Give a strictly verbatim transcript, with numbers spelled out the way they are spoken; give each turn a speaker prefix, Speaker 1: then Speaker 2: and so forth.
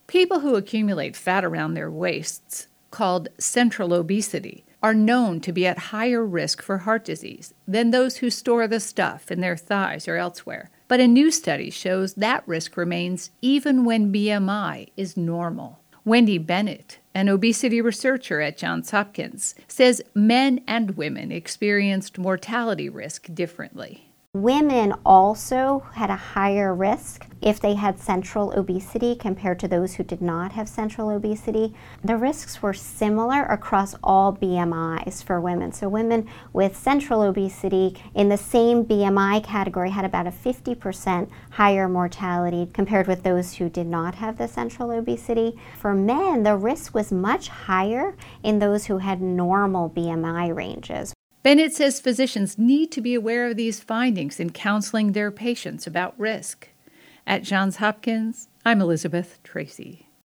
Speaker 1: People who accumulate fat around their waists, called central obesity, are known to be at higher risk for heart disease than those who store the stuff in their thighs or elsewhere. But a new study shows that risk remains even when B M I is normal. Wendy Bennett, an obesity researcher at Johns Hopkins, says men and women experienced mortality risk differently.
Speaker 2: Women also had a higher risk if they had central obesity compared to those who did not have central obesity. The risks were similar across all B M Is for women. So women with central obesity in the same B M I category had about a fifty percent higher mortality compared with those who did not have the central obesity. For men, the risk was much higher in those who had normal B M I ranges.
Speaker 1: Bennett says physicians need to be aware of these findings in counseling their patients about risk. At Johns Hopkins, I'm Elizabeth Tracy.